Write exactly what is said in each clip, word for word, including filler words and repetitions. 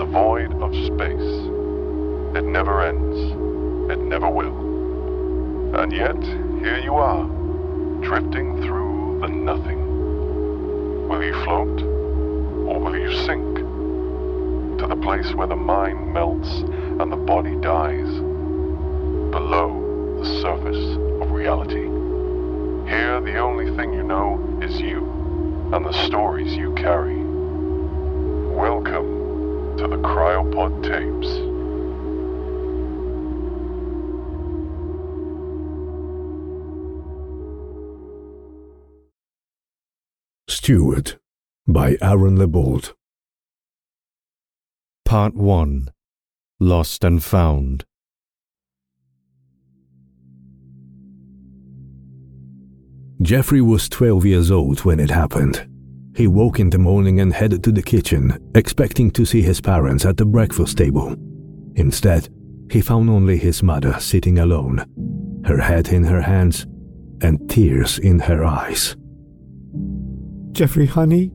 void of space. It never ends. It never will. And yet, here you are, drifting through the nothing. Will you float, or will you sink to the place where the mind melts and the body dies, below the surface of reality? Here, the only thing you know is you and the stories you carry. Welcome to the Cryopod Tapes. Steward by Aaron Lebold. Part one. Lost and Found. Jeffrey was twelve years old when it happened. He woke in the morning and headed to the kitchen, expecting to see his parents at the breakfast table. Instead, he found only his mother sitting alone, her head in her hands and tears in her eyes. Jeffrey, honey,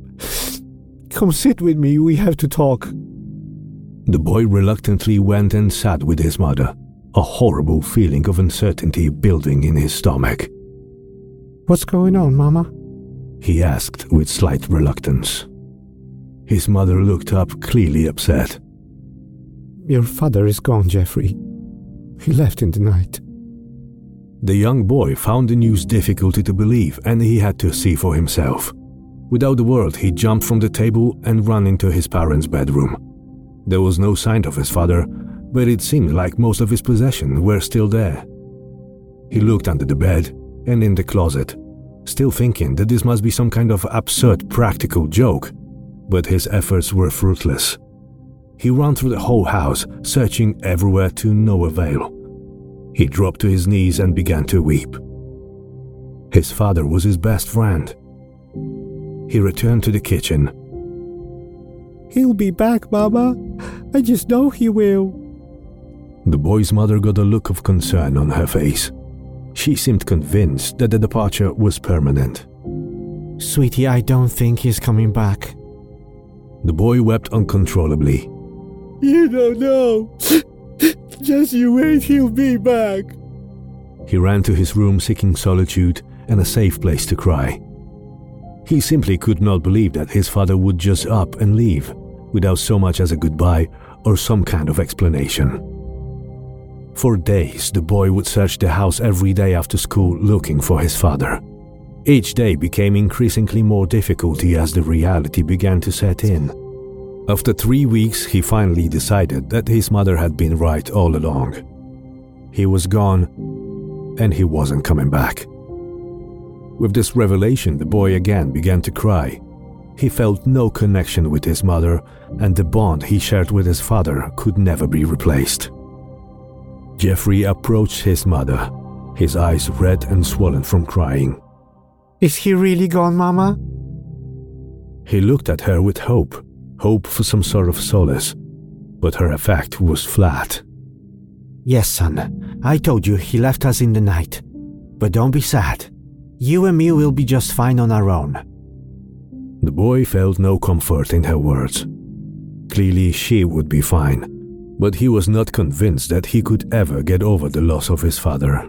come sit with me, we have to talk. The boy reluctantly went and sat with his mother, a horrible feeling of uncertainty building in his stomach. What's going on, Mama? He asked with slight reluctance. His mother looked up, clearly upset. Your father is gone, Jeffrey. He left in the night. The young boy found the news difficult to believe, and he had to see for himself. Without a word, he jumped from the table and ran into his parents' bedroom. There was no sign of his father, but it seemed like most of his possessions were still there. He looked under the bed and in the closet, still thinking that this must be some kind of absurd practical joke, but his efforts were fruitless. He ran through the whole house, searching everywhere to no avail. He dropped to his knees and began to weep. His father was his best friend. He returned to the kitchen. He'll be back, Mama. I just know he will. The boy's mother got a look of concern on her face. She seemed convinced that the departure was permanent. Sweetie, I don't think he's coming back. The boy wept uncontrollably. You don't know. Just you wait, he'll be back. He ran to his room seeking solitude and a safe place to cry. He simply could not believe that his father would just up and leave without so much as a goodbye or some kind of explanation. For days, the boy would search the house every day after school looking for his father. Each day became increasingly more difficult as the reality began to set in. After three weeks, he finally decided that his mother had been right all along. He was gone, and he wasn't coming back. With this revelation, the boy again began to cry. He felt no connection with his mother, and the bond he shared with his father could never be replaced. Jeffrey approached his mother, his eyes red and swollen from crying. Is he really gone, Mama? He looked at her with hope, hope for some sort of solace, but her effect was flat. Yes, son, I told you he left us in the night. But don't be sad. You and me will be just fine on our own. The boy felt no comfort in her words. Clearly she would be fine, but he was not convinced that he could ever get over the loss of his father.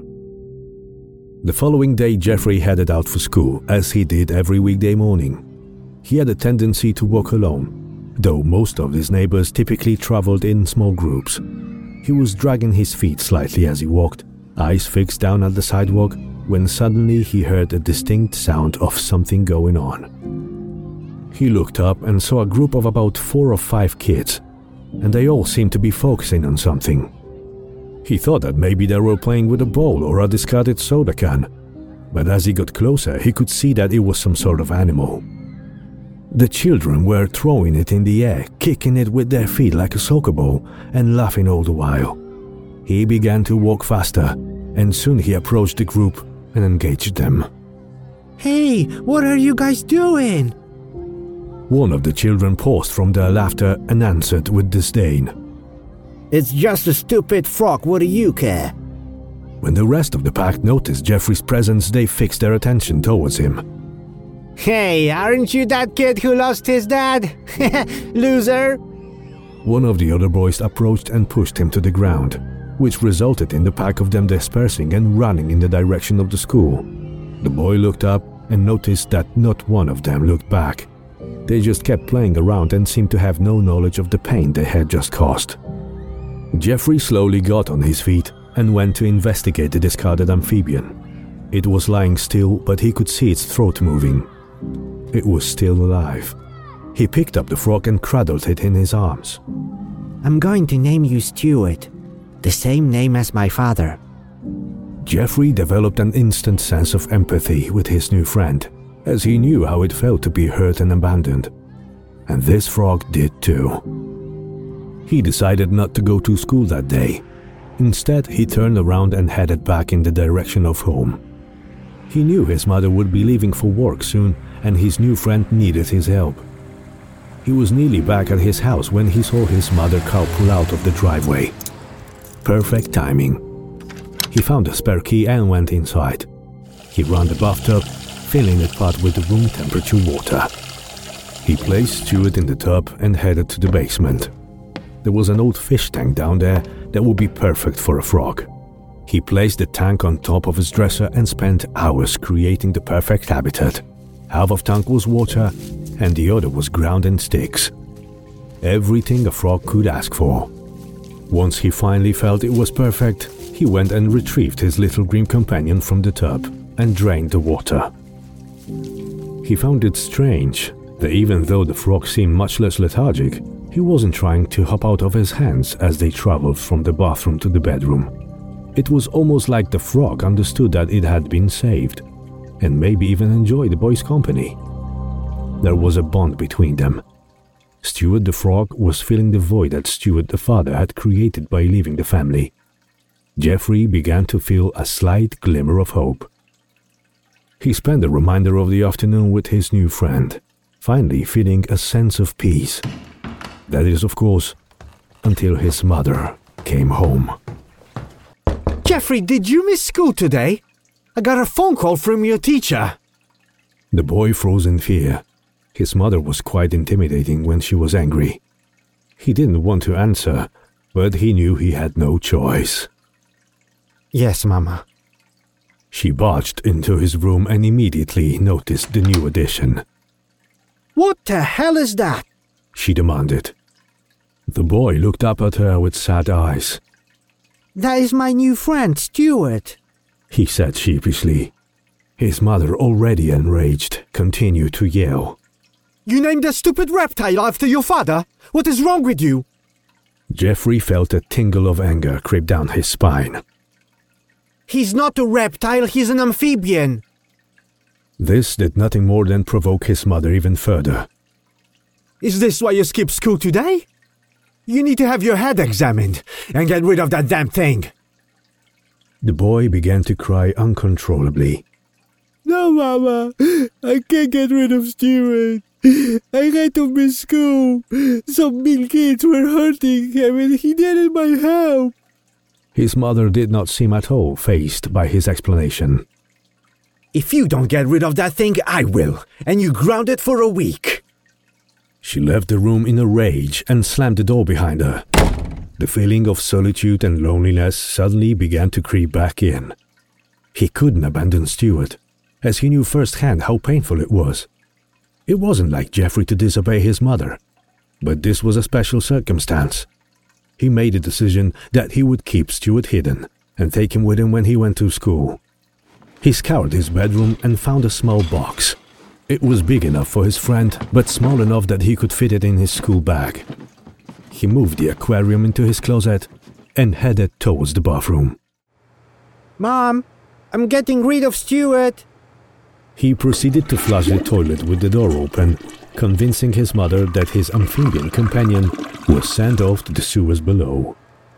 The following day, Jeffrey headed out for school, as he did every weekday morning. He had a tendency to walk alone, though most of his neighbors typically traveled in small groups. He was dragging his feet slightly as he walked, eyes fixed down at the sidewalk, when suddenly he heard a distinct sound of something going on. He looked up and saw a group of about four or five kids, and they all seemed to be focusing on something. He thought that maybe they were playing with a ball or a discarded soda can, but as he got closer, he could see that it was some sort of animal. The children were throwing it in the air, kicking it with their feet like a soccer ball, and laughing all the while. He began to walk faster, and soon he approached the group and engaged them. Hey, what are you guys doing? One of the children paused from their laughter and answered with disdain. It's just a stupid frog, what do you care? When the rest of the pack noticed Jeffrey's presence, they fixed their attention towards him. Hey, aren't you that kid who lost his dad? Loser! One of the other boys approached and pushed him to the ground, which resulted in the pack of them dispersing and running in the direction of the school. The boy looked up and noticed that not one of them looked back. They just kept playing around and seemed to have no knowledge of the pain they had just caused. Jeffrey slowly got on his feet and went to investigate the discarded amphibian. It was lying still, but he could see its throat moving. It was still alive. He picked up the frog and cradled it in his arms. I'm going to name you Stuart, the same name as my father. Jeffrey developed an instant sense of empathy with his new friend, as he knew how it felt to be hurt and abandoned. And this frog did too. He decided not to go to school that day. Instead, he turned around and headed back in the direction of home. He knew his mother would be leaving for work soon, and his new friend needed his help. He was nearly back at his house when he saw his mother car pull out of the driveway. Perfect timing. He found a spare key and went inside. He ran the bathtub, filling it part with room temperature water. He placed Stuart in the tub and headed to the basement. There was an old fish tank down there that would be perfect for a frog. He placed the tank on top of his dresser and spent hours creating the perfect habitat. Half of tank was water and the other was ground and sticks. Everything a frog could ask for. Once he finally felt it was perfect, he went and retrieved his little green companion from the tub and drained the water. He found it strange that even though the frog seemed much less lethargic, he wasn't trying to hop out of his hands as they traveled from the bathroom to the bedroom. It was almost like the frog understood that it had been saved, and maybe even enjoyed the boy's company. There was a bond between them. Stuart the frog was filling the void that Stuart the father had created by leaving the family. Jeffrey began to feel a slight glimmer of hope. He spent the remainder of the afternoon with his new friend, finally feeling a sense of peace. That is, of course, until his mother came home. Jeffrey, did you miss school today? I got a phone call from your teacher. The boy froze in fear. His mother was quite intimidating when she was angry. He didn't want to answer, but he knew he had no choice. Yes, Mama. She barged into his room and immediately noticed the new addition. What the hell is that? She demanded. The boy looked up at her with sad eyes. That is my new friend, Stuart, he said sheepishly. His mother, already enraged, continued to yell. You named a stupid reptile after your father? What is wrong with you? Jeffrey felt a tingle of anger creep down his spine. He's not a reptile, he's an amphibian. This did nothing more than provoke his mother even further. Is this why you skipped school today? You need to have your head examined and get rid of that damn thing. The boy began to cry uncontrollably. No, Mama, I can't get rid of Stuart. I had to miss school. Some mean kids were hurting him and he needed my help. His mother did not seem at all fazed by his explanation. If you don't get rid of that thing, I will, and you ground it for a week. She left the room in a rage and slammed the door behind her. The feeling of solitude and loneliness suddenly began to creep back in. He couldn't abandon Stuart, as he knew firsthand how painful it was. It wasn't like Jeffrey to disobey his mother, but this was a special circumstance. He made a decision that he would keep Stuart hidden and take him with him when he went to school. He scoured his bedroom and found a small box. It was big enough for his friend, but small enough that he could fit it in his school bag. He moved the aquarium into his closet and headed towards the bathroom. Mom, I'm getting rid of Stuart. He proceeded to flush the toilet with the door open, convincing his mother that his amphibian companion was sent off to the sewers below.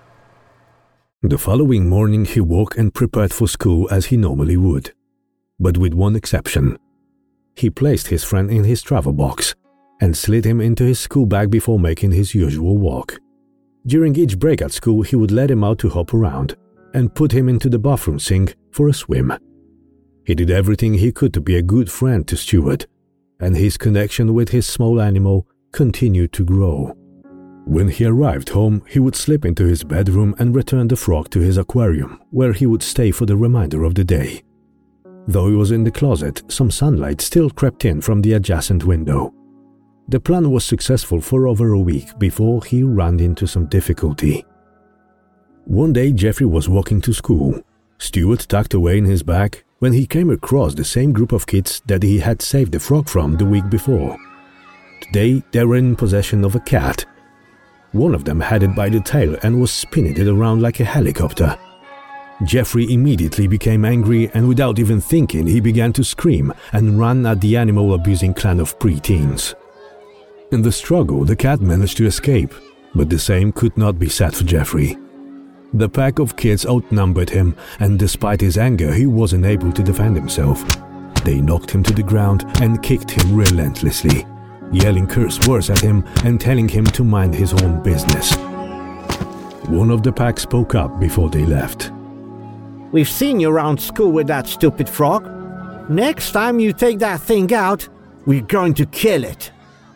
The following morning he woke and prepared for school as he normally would, but with one exception. He placed his friend in his travel box and slid him into his school bag before making his usual walk. During each break at school, he would let him out to hop around and put him into the bathroom sink for a swim. He did everything he could to be a good friend to Stuart, and his connection with his small animal continued to grow. When he arrived home, he would slip into his bedroom and return the frog to his aquarium, where he would stay for the remainder of the day. Though he was in the closet, some sunlight still crept in from the adjacent window. The plan was successful for over a week before he ran into some difficulty. One day Jeffrey was walking to school, Stuart tucked away in his bag, when he came across the same group of kids that he had saved the frog from the week before. Today they were in possession of a cat. One of them had it by the tail and was spinning it around like a helicopter. Jeffrey immediately became angry, and without even thinking he began to scream and run at the animal-abusing clan of preteens. In the struggle, the cat managed to escape, but the same could not be said for Jeffrey. The pack of kids outnumbered him, and despite his anger, he wasn't able to defend himself. They knocked him to the ground and kicked him relentlessly, yelling curse words at him and telling him to mind his own business. One of the pack spoke up before they left. We've seen you around school with that stupid frog. Next time you take that thing out, we're going to kill it.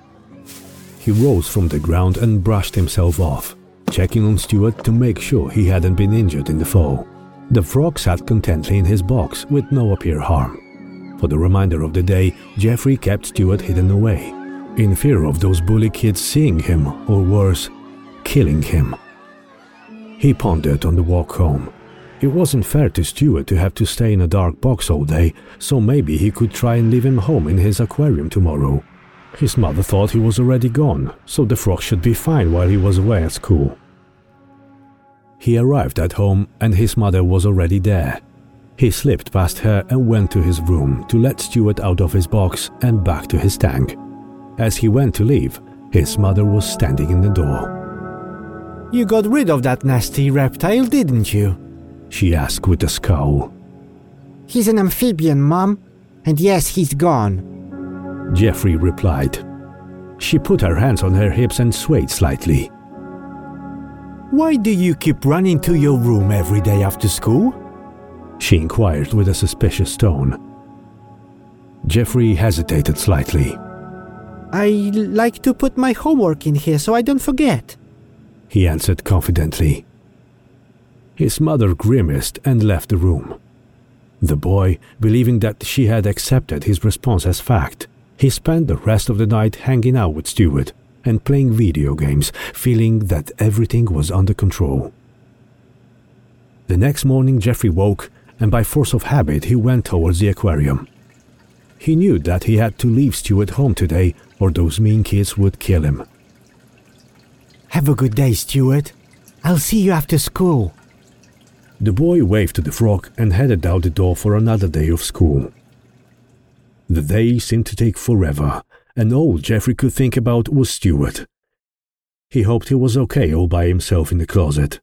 He rose from the ground and brushed himself off, checking on Stuart to make sure he hadn't been injured in the fall. The frog sat contentedly in his box with no apparent harm. For the remainder of the day, Jeffrey kept Stuart hidden away, in fear of those bully kids seeing him, or worse, killing him. He pondered on the walk home. It wasn't fair to Stuart to have to stay in a dark box all day, so maybe he could try and leave him home in his aquarium tomorrow. His mother thought he was already gone, so the frog should be fine while he was away at school. He arrived at home and his mother was already there. He slipped past her and went to his room to let Stuart out of his box and back to his tank. As he went to leave, his mother was standing in the door. You got rid of that nasty reptile, didn't you? She asked with a scowl. He's an amphibian, Mom, and yes, he's gone. Jeffrey replied. She put her hands on her hips and swayed slightly. Why do you keep running to your room every day after school? She inquired with a suspicious tone. Jeffrey hesitated slightly. I like to put my homework in here so I don't forget, he answered confidently. His mother grimaced and left the room. The boy, believing that she had accepted his response as fact, he spent the rest of the night hanging out with Stuart and playing video games, feeling that everything was under control. The next morning Jeffrey woke, and by force of habit he went towards the aquarium. He knew that he had to leave Stuart home today, or those mean kids would kill him. Have a good day, Stuart. I'll see you after school. The boy waved to the frog and headed out the door for another day of school. The day seemed to take forever, and all Jeffrey could think about was Stuart. He hoped he was okay all by himself in the closet.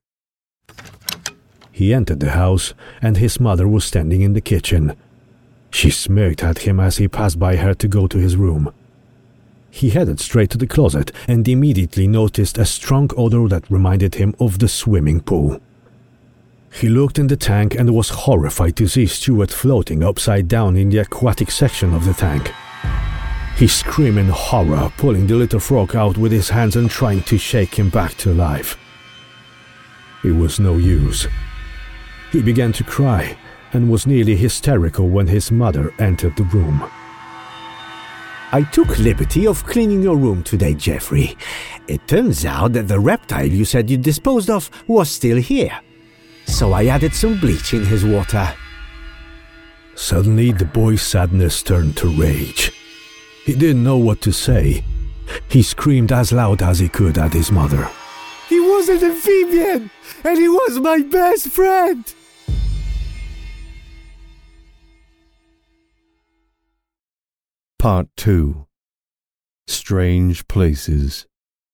He entered the house, and his mother was standing in the kitchen. She smirked at him as he passed by her to go to his room. He headed straight to the closet and immediately noticed a strong odor that reminded him of the swimming pool. He looked in the tank and was horrified to see Stuart floating upside down in the aquatic section of the tank. He screamed in horror, pulling the little frog out with his hands and trying to shake him back to life. It was no use. He began to cry and was nearly hysterical when his mother entered the room. I took liberty of cleaning your room today, Jeffrey. It turns out that the reptile you said you disposed of was still here. So I added some bleach in his water. Suddenly the boy's sadness turned to rage. He didn't know what to say. He screamed as loud as he could at his mother. He was an amphibian, and he was my best friend! Part two. Strange Places.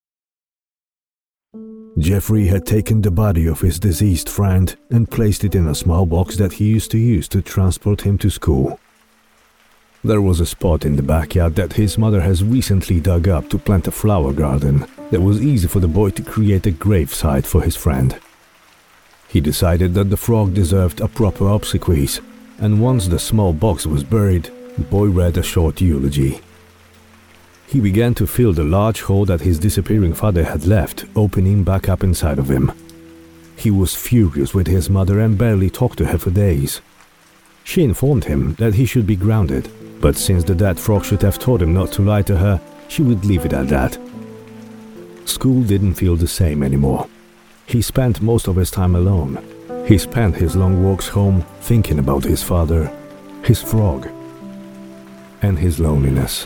Jeffrey had taken the body of his deceased friend and placed it in a small box that he used to use to transport him to school. There was a spot in the backyard that his mother has recently dug up to plant a flower garden that was easy for the boy to create a gravesite for his friend. He decided that the frog deserved a proper obsequies, and once the small box was buried, the boy read a short eulogy. He began to feel the large hole that his disappearing father had left opening back up inside of him. He was furious with his mother and barely talked to her for days. She informed him that he should be grounded, but since the dead frog should have told him not to lie to her, she would leave it at that. School didn't feel the same anymore. He spent most of his time alone. He spent his long walks home thinking about his father, his frog, and his loneliness.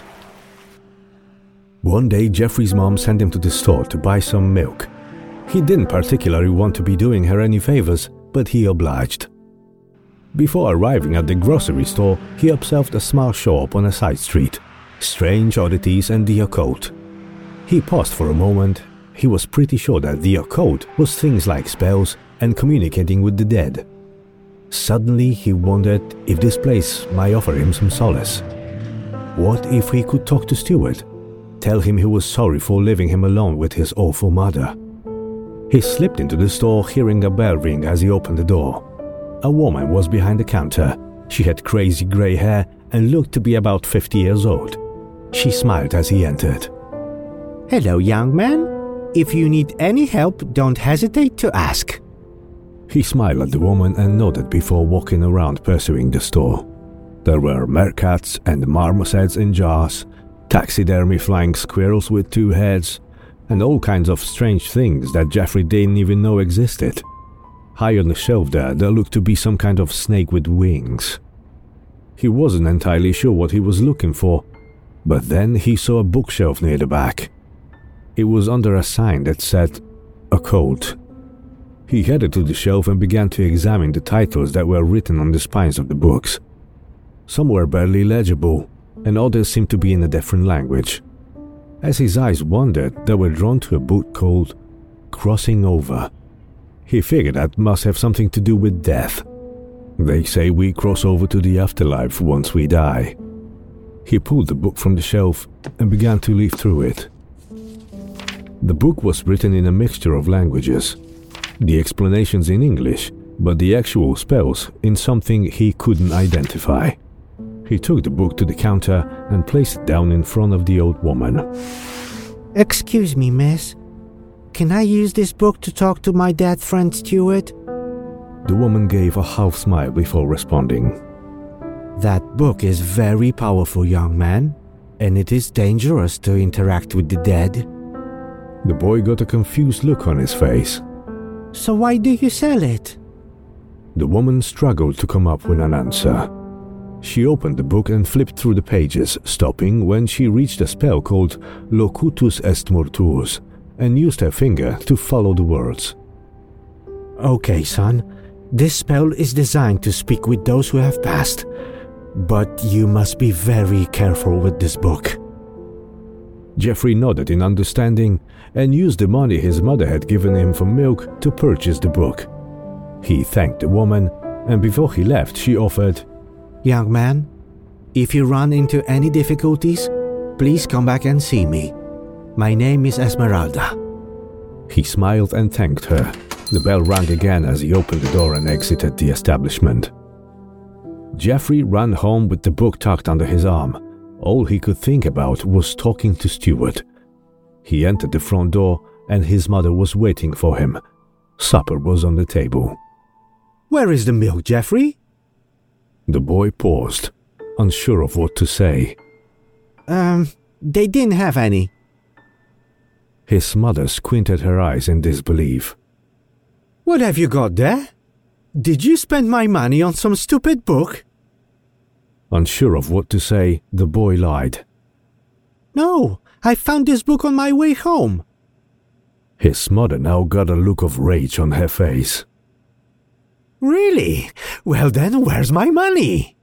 One day, Jeffrey's mom sent him to the store to buy some milk. He didn't particularly want to be doing her any favors, but he obliged. Before arriving at the grocery store, he observed a small shop on a side street, strange oddities and the occult. He paused for a moment. He was pretty sure that the occult was things like spells and communicating with the dead. Suddenly, he wondered if this place might offer him some solace. What if he could talk to Stuart? Tell him he was sorry for leaving him alone with his awful mother. He slipped into the store, hearing a bell ring as he opened the door. A woman was behind the counter. She had crazy grey hair and looked to be about fifty years old. She smiled as he entered. Hello, young man. If you need any help, don't hesitate to ask. He smiled at the woman and nodded before walking around pursuing the store. There were meerkats and marmosets in jars, taxidermy flying squirrels with two heads, and all kinds of strange things that Jeffrey didn't even know existed. High on the shelf there, there looked to be some kind of snake with wings. He wasn't entirely sure what he was looking for, but then he saw a bookshelf near the back. It was under a sign that said, Occult. He headed to the shelf and began to examine the titles that were written on the spines of the books. Some were barely legible, and others seemed to be in a different language. As his eyes wandered, they were drawn to a book called Crossing Over. He figured that must have something to do with death. They say we cross over to the afterlife once we die. He pulled the book from the shelf and began to leaf through it. The book was written in a mixture of languages. The explanations in English, but the actual spells in something he couldn't identify. He took the book to the counter and placed it down in front of the old woman. Excuse me, miss. Can I use this book to talk to my dead friend Stuart? The woman gave a half smile before responding. That book is very powerful, young man, and it is dangerous to interact with the dead. The boy got a confused look on his face. So why do you sell it? The woman struggled to come up with an answer. She opened the book and flipped through the pages, stopping when she reached a spell called Locutus est Mortuus, and used her finger to follow the words. Okay, son. This spell is designed to speak with those who have passed, but you must be very careful with this book. Jeffrey nodded in understanding and used the money his mother had given him for milk to purchase the book. He thanked the woman, and before he left, she offered, Young man, if you run into any difficulties, please come back and see me. My name is Esmeralda. He smiled and thanked her. The bell rang again as he opened the door and exited the establishment. Jeffrey ran home with the book tucked under his arm. All he could think about was talking to Stuart. He entered the front door and his mother was waiting for him. Supper was on the table. Where is the milk, Jeffrey? The boy paused, unsure of what to say. Um, they didn't have any. His mother squinted her eyes in disbelief. What have you got there? Did you spend my money on some stupid book? Unsure of what to say, the boy lied. No, I found this book on my way home. His mother now got a look of rage on her face. Really? Well then, where's my money?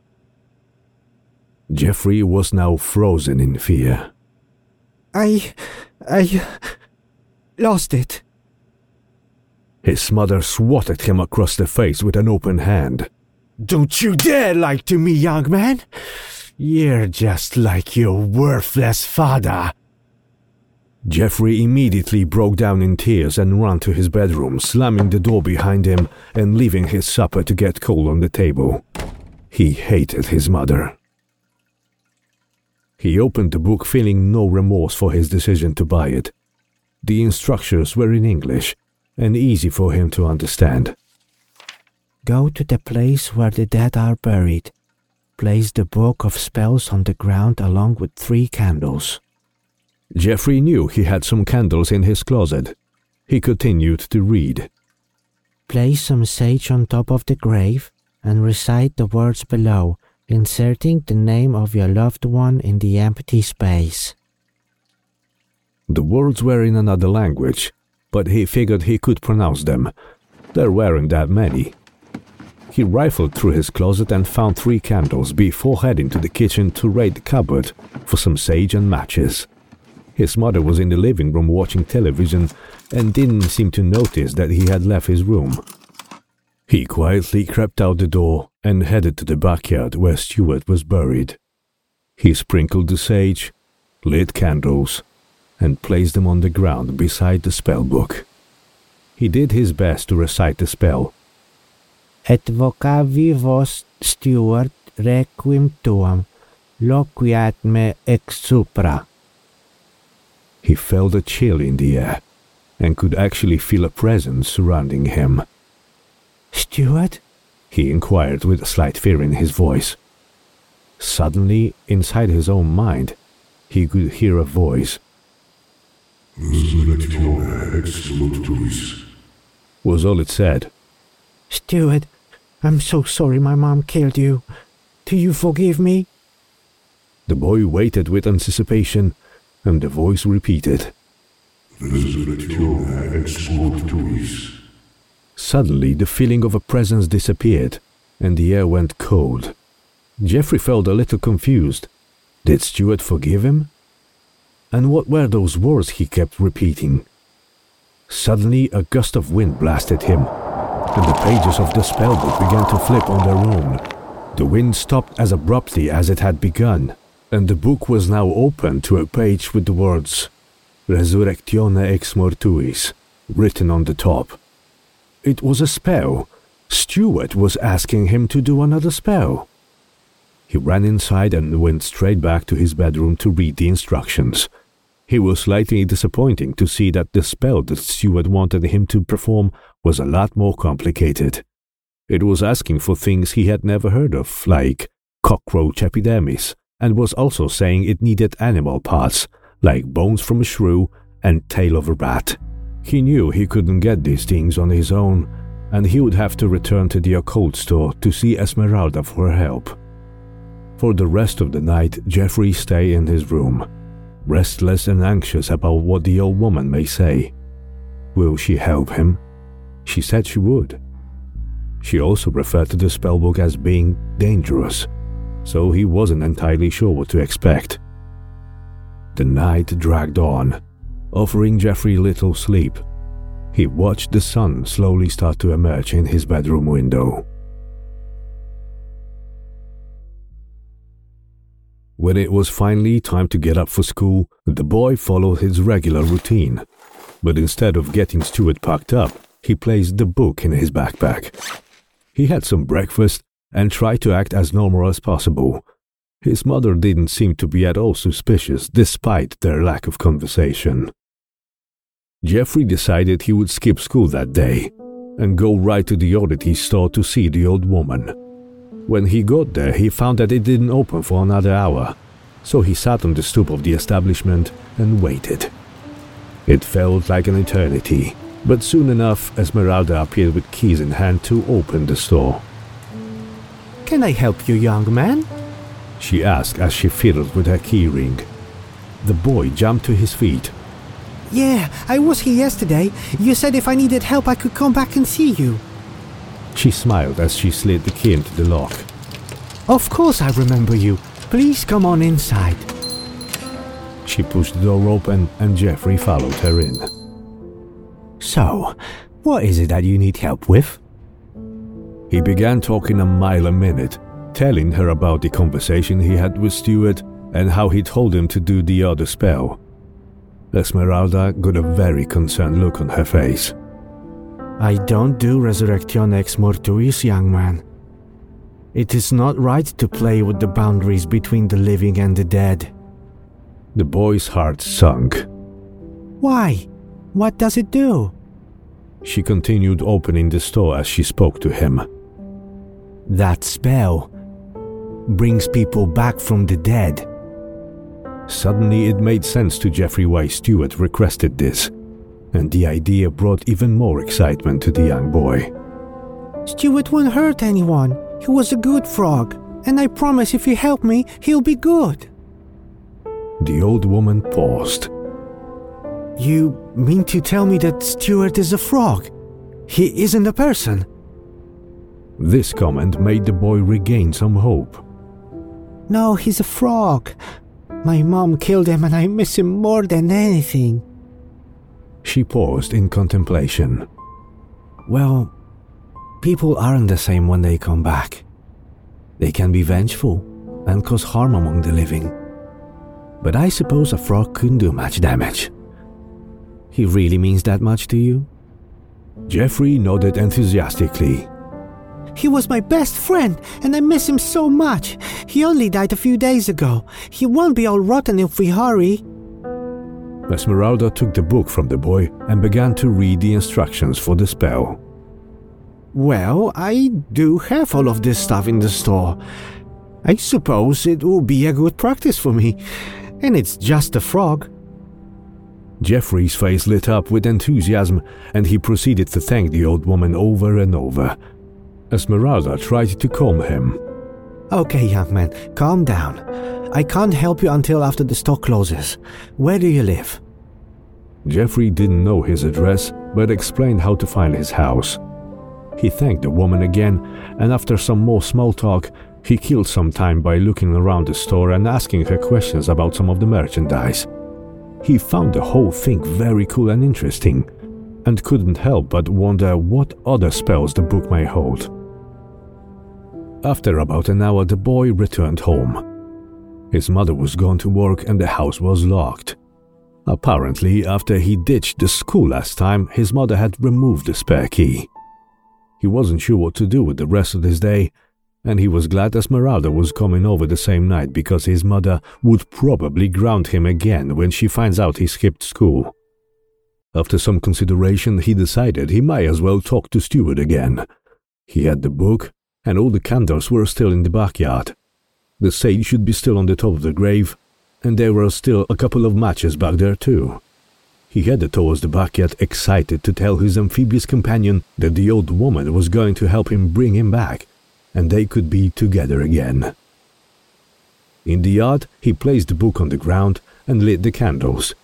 Jeffrey was now frozen in fear. I... I... lost it. His mother swatted him across the face with an open hand. Don't you dare lie to me, young man! You're just like your worthless father. Jeffrey immediately broke down in tears and ran to his bedroom, slamming the door behind him and leaving his supper to get cold on the table. He hated his mother. He opened the book feeling no remorse for his decision to buy it. The instructions were in English and easy for him to understand. Go to the place where the dead are buried. Place the book of spells on the ground along with three candles. Geoffrey knew he had some candles in his closet. He continued to read. Place some sage on top of the grave and recite the words below, inserting the name of your loved one in the empty space. The words were in another language, but he figured he could pronounce them. There weren't that many. He rifled through his closet and found three candles before heading to the kitchen to raid the cupboard for some sage and matches. His mother was in the living room watching television and didn't seem to notice that he had left his room. He quietly crept out the door and headed to the backyard where Stuart was buried. He sprinkled the sage, lit candles, and placed them on the ground beside the spellbook. He did his best to recite the spell. Et vocavi vos Stuart requiem tuam, loquiat me ex supra. He felt a chill in the air and could actually feel a presence surrounding him. Stuart? He inquired with a slight fear in his voice. Suddenly, inside his own mind, he could hear a voice. Was all it said. Stuart, I'm so sorry my mom killed you. Do you forgive me? The boy waited with anticipation, and the voice repeated. Suddenly, the feeling of a presence disappeared, and the air went cold. Geoffrey felt a little confused. Did Stuart forgive him? And what were those words he kept repeating? Suddenly, a gust of wind blasted him, and the pages of the spellbook began to flip on their own. The wind stopped as abruptly as it had begun, and the book was now open to a page with the words Resurrectione ex mortuis written on the top. It was a spell. Stuart was asking him to do another spell. He ran inside and went straight back to his bedroom to read the instructions. It was slightly disappointing to see that the spell that Stuart wanted him to perform was a lot more complicated. It was asking for things he had never heard of, like cockroach epidemis, and was also saying it needed animal parts, like bones from a shrew and tail of a rat. He knew he couldn't get these things on his own, and he would have to return to the occult store to see Esmeralda for help. For the rest of the night, Geoffrey stayed in his room, restless and anxious about what the old woman may say. Will she help him? She said she would. She also referred to the spellbook as being dangerous, so he wasn't entirely sure what to expect. The night dragged on, offering Geoffrey little sleep. He watched the sun slowly start to emerge in his bedroom window. When it was finally time to get up for school, the boy followed his regular routine. But instead of getting Stuart packed up, he placed the book in his backpack. He had some breakfast and tried to act as normal as possible. His mother didn't seem to be at all suspicious despite their lack of conversation. Geoffrey decided he would skip school that day and go right to the oddity store to see the old woman. When he got there, he found that it didn't open for another hour, so he sat on the stoop of the establishment and waited. It felt like an eternity, but soon enough Esmeralda appeared with keys in hand to open the store. Can I help you, young man? She asked as she fiddled with her key ring. The boy jumped to his feet. Yeah, I was here yesterday. You said if I needed help I could come back and see you. She smiled as she slid the key into the lock. Of course I remember you. Please come on inside. She pushed the door open and Geoffrey followed her in. So, what is it that you need help with? He began talking a mile a minute, telling her about the conversation he had with Stuart and how he told him to do the other spell. Esmeralda got a very concerned look on her face. I don't do Resurrection ex mortuis, young man. It is not right to play with the boundaries between the living and the dead. The boy's heart sunk. Why? What does it do? She continued opening the store as she spoke to him. That spell brings people back from the dead. Suddenly it made sense to Jeffrey why Stuart requested this, and the idea brought even more excitement to the young boy. Stuart won't hurt anyone. He was a good frog, and I promise if you help me, he'll be good. The old woman paused. You mean to tell me that Stuart is a frog? He isn't a person? This comment made the boy regain some hope. No, he's a frog. My mom killed him and I miss him more than anything. She paused in contemplation. Well, people aren't the same when they come back. They can be vengeful and cause harm among the living. But I suppose a frog couldn't do much damage. He really means that much to you? Jeffrey nodded enthusiastically. He was my best friend, and I miss him so much. He only died a few days ago. He won't be all rotten if we hurry. Esmeralda took the book from the boy and began to read the instructions for the spell. Well, I do have all of this stuff in the store. I suppose it will be a good practice for me. And it's just a frog. Jeffrey's face lit up with enthusiasm, and he proceeded to thank the old woman over and over. Esmeralda tried to calm him. Okay, young man, calm down. I can't help you until after the store closes. Where do you live? Jeffrey didn't know his address, but explained how to find his house. He thanked the woman again, and after some more small talk, he killed some time by looking around the store and asking her questions about some of the merchandise. He found the whole thing very cool and interesting, and couldn't help but wonder what other spells the book might hold. After about an hour, the boy returned home. His mother was gone to work and the house was locked. Apparently, after he ditched the school last time, his mother had removed the spare key. He wasn't sure what to do with the rest of his day, and he was glad Esmeralda was coming over the same night because his mother would probably ground him again when she finds out he skipped school. After some consideration, he decided he might as well talk to Stuart again. He had the book, and all the candles were still in the backyard. The sage should be still on the top of the grave, and there were still a couple of matches back there too. He headed towards the backyard, excited to tell his amphibious companion that the old woman was going to help him bring him back, and they could be together again. In the yard, he placed the book on the ground and lit the candles.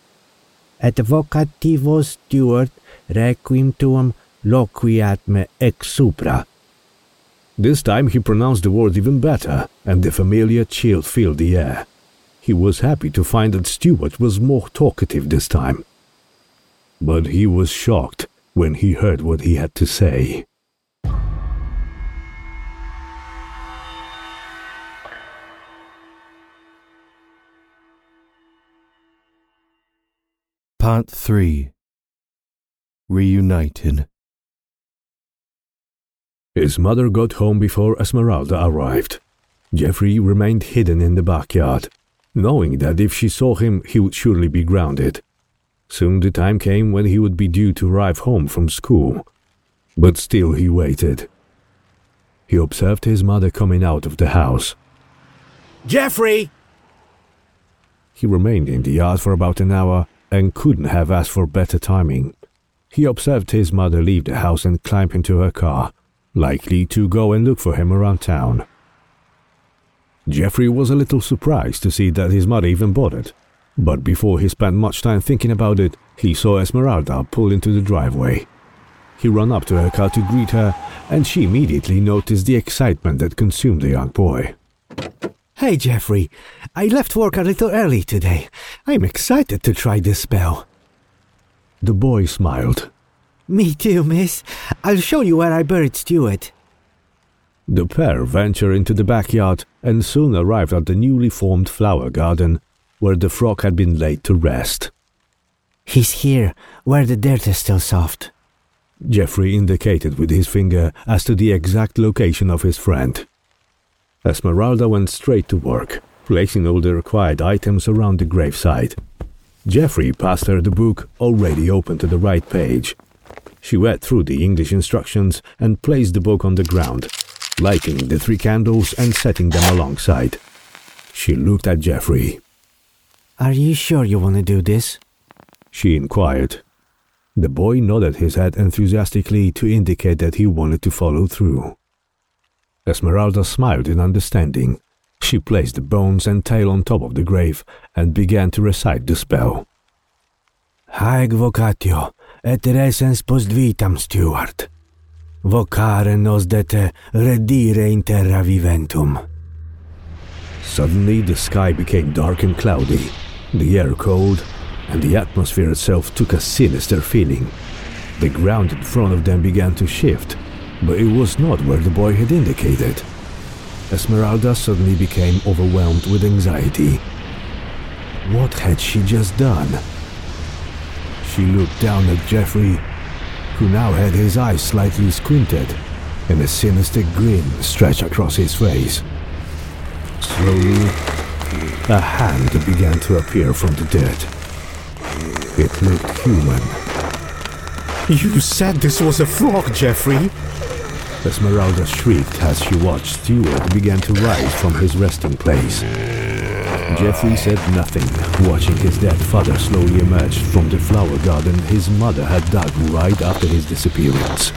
Advocativo Stuart requiem tuum loquiat me ex supra. This time he pronounced the word even better, and the familiar chill filled the air. He was happy to find that Stuart was more talkative this time. But he was shocked when he heard what he had to say. Part three. Reunited. His mother got home before Esmeralda arrived. Jeffrey remained hidden in the backyard, knowing that if she saw him, he would surely be grounded. Soon the time came when he would be due to arrive home from school, but still he waited. He observed his mother coming out of the house. Jeffrey! He remained in the yard for about an hour and couldn't have asked for better timing. He observed his mother leave the house and climb into her car, likely to go and look for him around town. Jeffrey was a little surprised to see that his mother even bothered, but before he spent much time thinking about it, he saw Esmeralda pull into the driveway. He ran up to her car to greet her, and she immediately noticed the excitement that consumed the young boy. Hey, Jeffrey. I left work a little early today. I'm excited to try this spell. The boy smiled. Me too, miss. I'll show you where I buried Stuart. The pair ventured into the backyard and soon arrived at the newly formed flower garden, where the frog had been laid to rest. He's here, where the dirt is still soft. Jeffrey indicated with his finger as to the exact location of his friend. Esmeralda went straight to work, placing all the required items around the graveside. Jeffrey passed her the book, already open to the right page. She read through the English instructions and placed the book on the ground, lighting the three candles and setting them alongside. She looked at Jeffrey. Are you sure you want to do this? She inquired. The boy nodded his head enthusiastically to indicate that he wanted to follow through. Esmeralda smiled in understanding. She placed the bones and tail on top of the grave and began to recite the spell. Haec vocatio, et resens post vitam Stuart. Vocare nos de te redire in terra viventum. Suddenly the sky became dark and cloudy, the air cold, and the atmosphere itself took a sinister feeling. The ground in front of them began to shift, but it was not where the boy had indicated. Esmeralda suddenly became overwhelmed with anxiety. What had she just done? She looked down at Jeffrey, who now had his eyes slightly squinted, and a sinister grin stretched across his face. Slowly, a hand began to appear from the dead. It looked human. You said this was a frog, Jeffrey! Esmeralda shrieked as she watched Stuart begin to rise from his resting place. Jeffrey said nothing, watching his dead father slowly emerge from the flower garden his mother had dug right after his disappearance.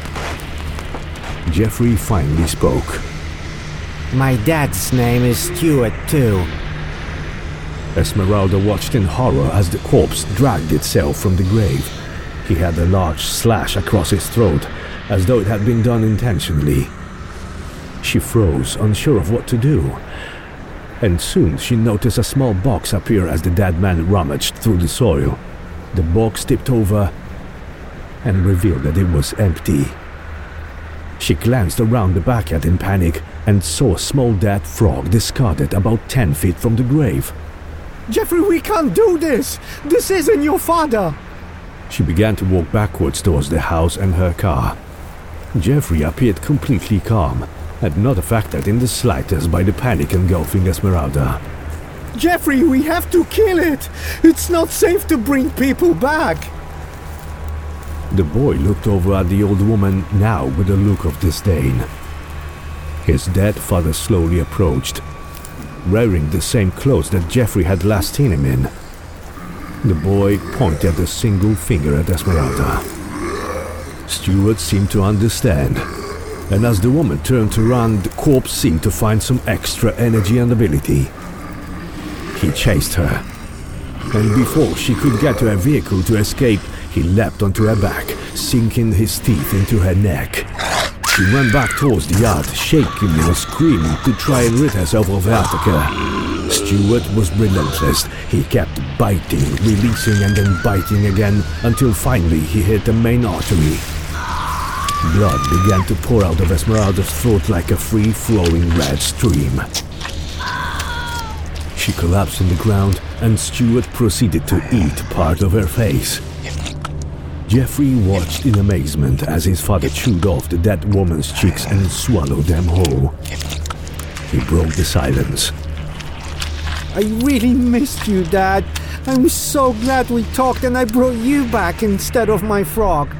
Jeffrey finally spoke. My dad's name is Stuart too. Esmeralda watched in horror as the corpse dragged itself from the grave. He had a large slash across his throat, as though it had been done intentionally. She froze, unsure of what to do, and soon she noticed a small box appear as the dead man rummaged through the soil. The box tipped over and revealed that it was empty. She glanced around the backyard in panic and saw a small dead frog discarded about ten feet from the grave. Jeffrey, we can't do this! This isn't your father! She began to walk backwards towards the house and her car. Jeffrey appeared completely calm, and not affected in the slightest by the panic engulfing Esmeralda. Jeffrey, we have to kill it! It's not safe to bring people back! The boy looked over at the old woman, now with a look of disdain. His dead father slowly approached, wearing the same clothes that Jeffrey had last seen him in. The boy pointed a single finger at Esmeralda. Stuart seemed to understand, and as the woman turned to run, the corpse seemed to find some extra energy and ability. He chased her, and before she could get to her vehicle to escape, he leapt onto her back, sinking his teeth into her neck. She ran back towards the yard, shaking and screaming to try and rid herself of her attacker. Stuart was relentless. He kept biting, releasing and then biting again, until finally he hit the main artery. Blood began to pour out of Esmeralda's throat like a free-flowing red stream. She collapsed in the ground, and Stuart proceeded to eat part of her face. Jeffrey watched in amazement as his father chewed off the dead woman's cheeks and swallowed them whole. He broke the silence. I really missed you, Dad. I'm so glad we talked and I brought you back instead of my frog.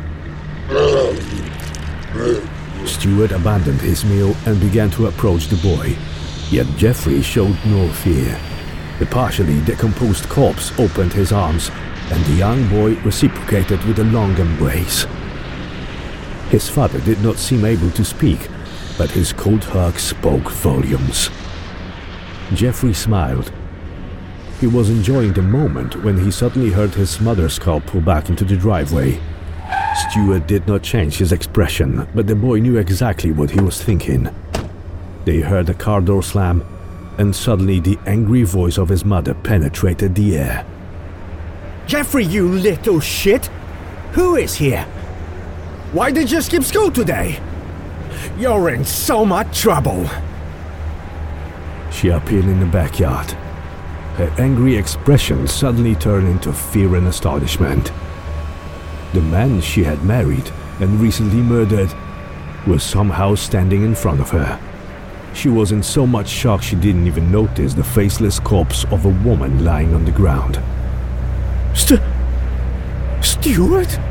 Stuart abandoned his meal and began to approach the boy, yet Jeffrey showed no fear. The partially decomposed corpse opened his arms, and the young boy reciprocated with a long embrace. His father did not seem able to speak, but his cold hug spoke volumes. Jeffrey smiled. He was enjoying the moment when he suddenly heard his mother's car pull back into the driveway. Stuart did not change his expression, but the boy knew exactly what he was thinking. They heard the car door slam, and suddenly the angry voice of his mother penetrated the air. Jeffrey, you little shit! Who is here? Why did you skip school today? You're in so much trouble! She appeared in the backyard. Her angry expression suddenly turned into fear and astonishment. The man she had married and recently murdered was somehow standing in front of her. She was in so much shock she didn't even notice the faceless corpse of a woman lying on the ground. St- Stuart?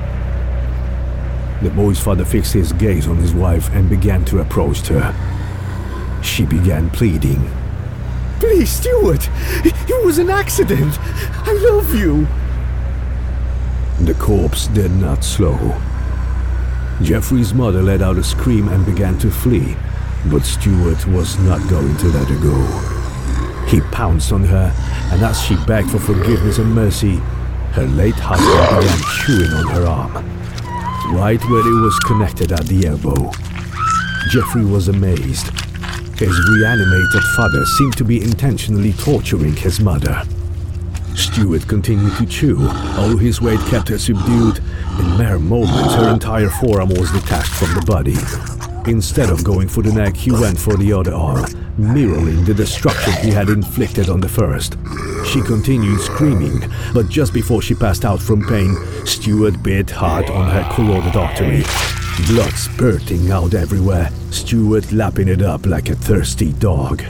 The boy's father fixed his gaze on his wife and began to approach her. She began pleading. Please, Stuart! It was an accident! I love you! The corpse did not slow. Jeffrey's mother let out a scream and began to flee, but Stuart was not going to let her go. He pounced on her, and as she begged for forgiveness and mercy, her late husband began chewing on her arm, right where it was connected at the elbow. Jeffrey was amazed. His reanimated father seemed to be intentionally torturing his mother. Stuart continued to chew, although his weight kept her subdued. In mere moments, her entire forearm was detached from the body. Instead of going for the neck, he went for the other arm, mirroring the destruction he had inflicted on the first. She continued screaming, but just before she passed out from pain, Stuart bit hard on her carotid artery. Blood spurting out everywhere, Stuart lapping it up like a thirsty dog.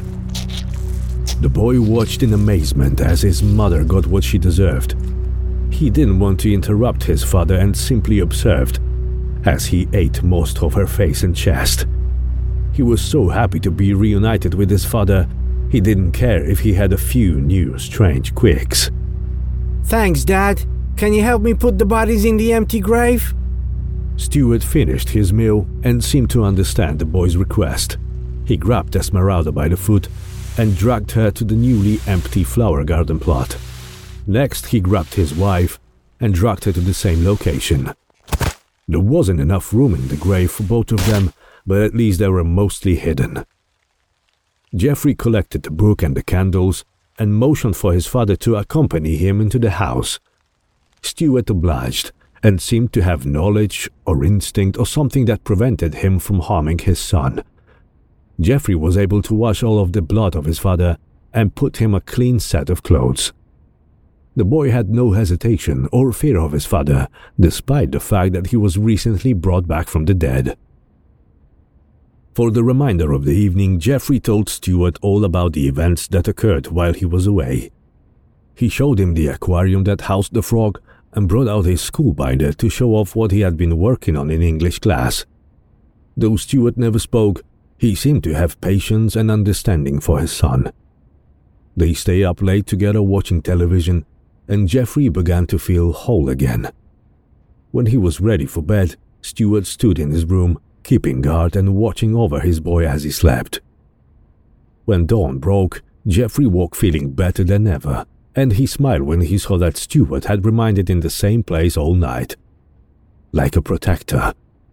The boy watched in amazement as his mother got what she deserved. He didn't want to interrupt his father and simply observed as he ate most of her face and chest. He was so happy to be reunited with his father, he didn't care if he had a few new strange quirks. Thanks, Dad. Can you help me put the bodies in the empty grave? Stuart finished his meal and seemed to understand the boy's request. He grabbed Esmeralda by the foot and dragged her to the newly empty flower garden plot. Next, he grabbed his wife and dragged her to the same location. There wasn't enough room in the grave for both of them, but at least they were mostly hidden. Jeffrey collected the book and the candles and motioned for his father to accompany him into the house. Stuart obliged and seemed to have knowledge or instinct or something that prevented him from harming his son. Jeffrey was able to wash all of the blood of his father and put him a clean set of clothes. The boy had no hesitation or fear of his father, despite the fact that he was recently brought back from the dead. For the remainder of the evening, Jeffrey told Stuart all about the events that occurred while he was away. He showed him the aquarium that housed the frog and brought out his school binder to show off what he had been working on in English class. Though Stuart never spoke, he seemed to have patience and understanding for his son. They stayed up late together watching television, and Jeffrey began to feel whole again. When he was ready for bed, Stuart stood in his room, keeping guard and watching over his boy as he slept. When dawn broke, Jeffrey woke feeling better than ever, and he smiled when he saw that Stuart had remained in the same place all night, like a protector.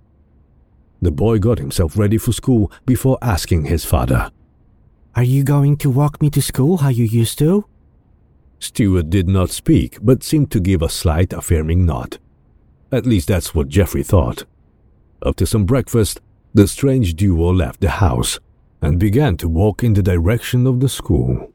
The boy got himself ready for school before asking his father, Are you going to walk me to school how you used to? Stuart did not speak, but seemed to give a slight affirming nod. At least that's what Jeffrey thought. After some breakfast, the strange duo left the house and began to walk in the direction of the school.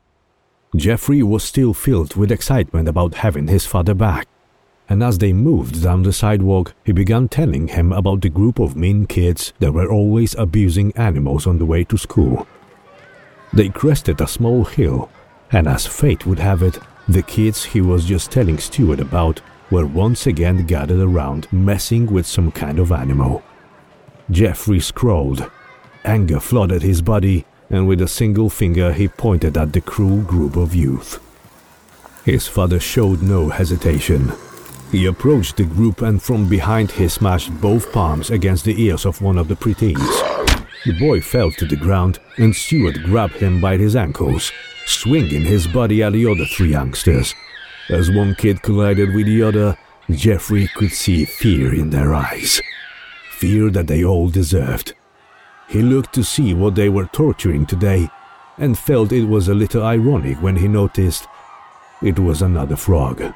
Jeffrey was still filled with excitement about having his father back, and as they moved down the sidewalk, he began telling him about the group of mean kids that were always abusing animals on the way to school. They crested a small hill, and as fate would have it, the kids he was just telling Stuart about were once again gathered around, messing with some kind of animal. Jeffrey scrolled. Anger flooded his body, and with a single finger he pointed at the cruel group of youth. His father showed no hesitation. He approached the group, and from behind he smashed both palms against the ears of one of the preteens. The boy fell to the ground, and Stuart grabbed him by his ankles, swinging his body at the other three youngsters. As one kid collided with the other, Jeffrey could see fear in their eyes. Fear that they all deserved. He looked to see what they were torturing today, and felt it was a little ironic when he noticed it was another frog.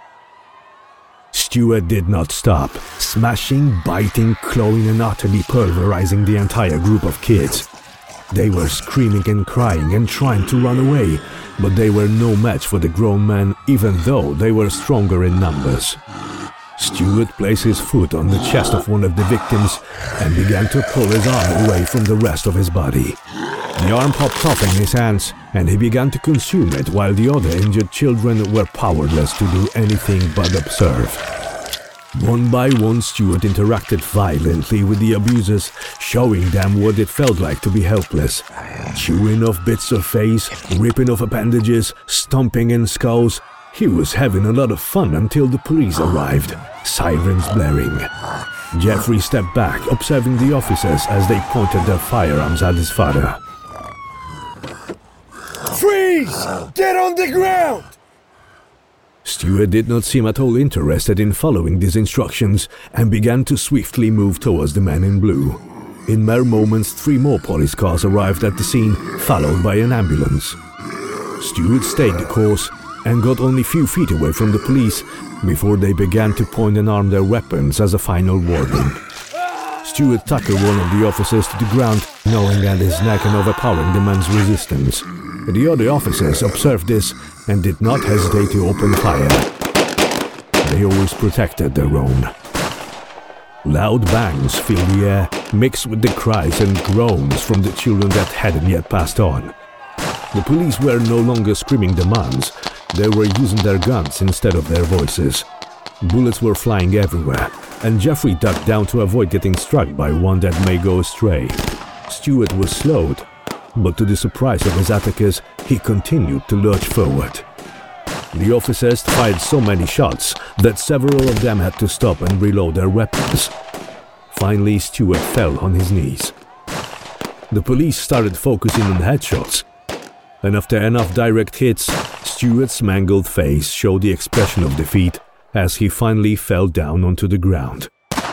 Stuart did not stop, smashing, biting, clawing, and utterly pulverizing the entire group of kids. They were screaming and crying and trying to run away, but they were no match for the grown men, even though they were stronger in numbers. Stuart placed his foot on the chest of one of the victims and began to pull his arm away from the rest of his body. The arm popped off in his hands, and he began to consume it while the other injured children were powerless to do anything but observe. One by one, Stuart interacted violently with the abusers, showing them what it felt like to be helpless. Chewing off bits of face, ripping off appendages, stomping in skulls. He was having a lot of fun until the police arrived, sirens blaring. Jeffrey stepped back, observing the officers as they pointed their firearms at his father. Freeze! Get on the ground! Stuart did not seem at all interested in following these instructions and began to swiftly move towards the man in blue. In mere moments, three more police cars arrived at the scene, followed by an ambulance. Stuart stayed the course and got only few feet away from the police before they began to point and arm their weapons as a final warning. Stuart tackled one of the officers to the ground, gnawing at his neck and overpowering the man's resistance. The other officers observed this and did not hesitate to open fire. They always protected their own. Loud bangs filled the air, mixed with the cries and groans from the children that hadn't yet passed on. The police were no longer screaming demands, they were using their guns instead of their voices. Bullets were flying everywhere, and Jeffrey ducked down to avoid getting struck by one that may go astray. Stuart was slowed, but to the surprise of his attackers, he continued to lurch forward. The officers fired so many shots that several of them had to stop and reload their weapons. Finally, Stuart fell on his knees. The police started focusing on headshots, and after enough direct hits, Stuart's mangled face showed the expression of defeat as he finally fell down onto the ground.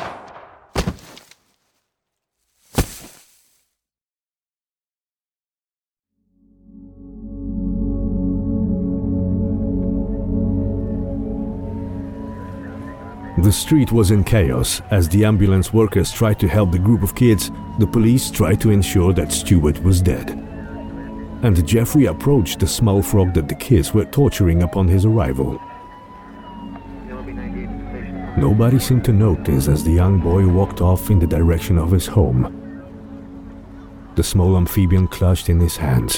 The street was in chaos as the ambulance workers tried to help the group of kids. The police tried to ensure that Stuart was dead. And Jeffrey approached the small frog that the kids were torturing upon his arrival. Nobody seemed to notice as the young boy walked off in the direction of his home. The small amphibian clutched in his hands.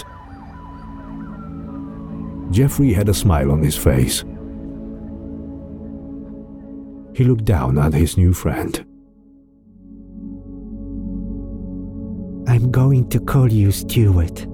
Jeffrey had a smile on his face. He looked down at his new friend. I'm going to call you Stuart.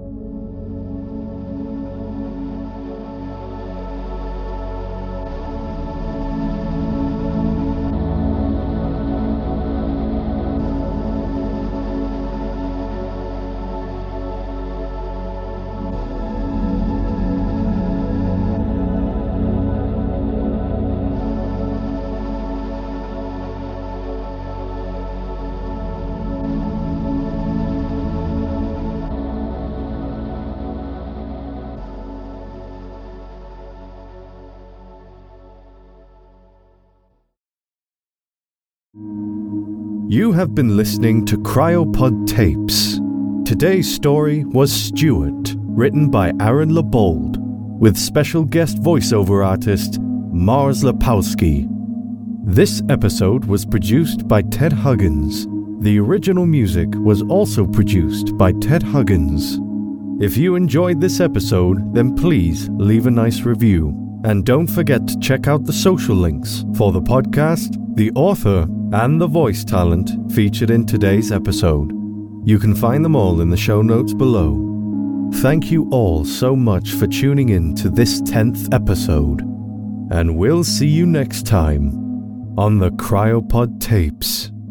You have been listening to Cryopod Tapes. Today's story was Stuart, written by Aaron Lebold, with special guest voiceover artist Mars Lepowski. This episode was produced by Ted Huggins. The original music was also produced by Ted Huggins. If you enjoyed this episode, then please leave a nice review. And don't forget to check out the social links for the podcast, the author, and the voice talent featured in today's episode. You can find them all in the show notes below. Thank you all so much for tuning in to this tenth episode. And we'll see you next time on the Cryopod Tapes.